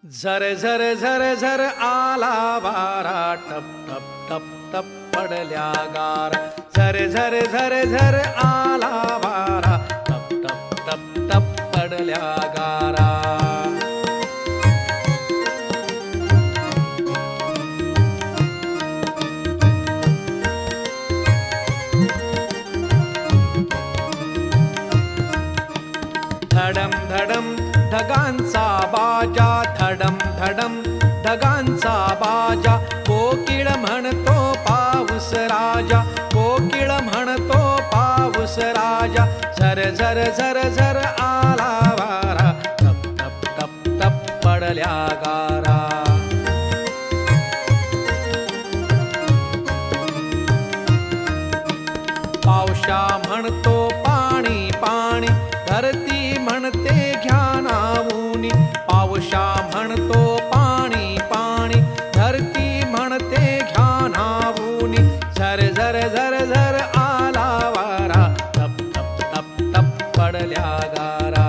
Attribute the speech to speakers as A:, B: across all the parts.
A: झर झर झर झर आला वारा, टप टप टप टप पडल्या गारा. झर झर झर झर आला वारा, टप टप टप टप पडल्या गारा. धडम धडम ढगांचा बाजा, धडम धडम ढगांचा बाजा. कोकिळ म्हणतो पाऊस राजा, कोकिळ म्हणतो पाऊस राजा. झर झर झर झर आला वारा, टप टप टप टप पडल्या गारा. पावसा म्हणतो पाणी पाणी, धरती म्हणते घ्या नाऊनी. पावसा म्हणतो पाणी पाणी, धरती म्हणते घ्या नाऊनी. झर झर झर झर आला वारा, टप टप टप टप पडल्या गारा.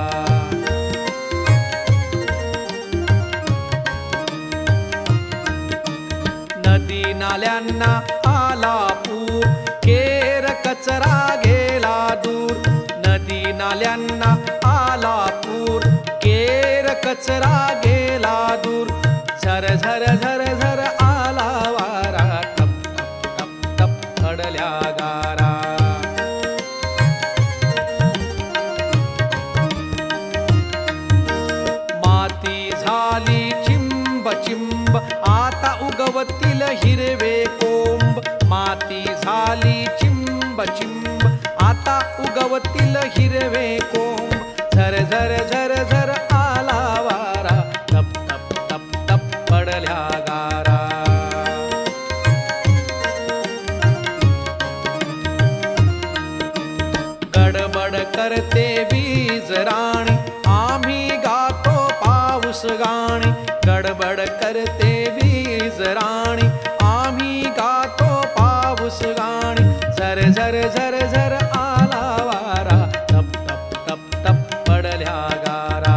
A: नदी नाल्यांना आला पूर, केर कचरा गेला दूर. नदी नाल्यांना आला पूर, केर कचरा गेला दूर. झर झर झर झर आला वारा, टप टप टप टप पडल्या गारा. माती झाली चिंब चिंब, आता उगवतील हिरवे कोंब. माती झाली चिंब चिंब, आता उगवतील हिरवे कोंब. झर झर झर झर आला वारा, टप टप टप टप पडल्या गारा. गडबड करते वीज राणी, आम्ही गातो पाऊस गाणी. गडबड करते वीज राणी, आम्ही गातो पाऊस गाणी. झर झर झर झर आला वारा, टप टप टप टप पडल्या गारा.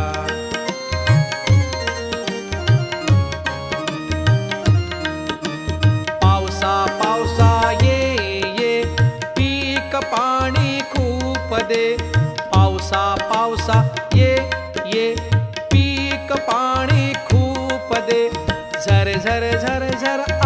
A: पावसा पावसा ये ये, पीक पाणी खूप दे. पावसा पावसा ये ये, पीक पाणी खूप दे. झर झर झर झर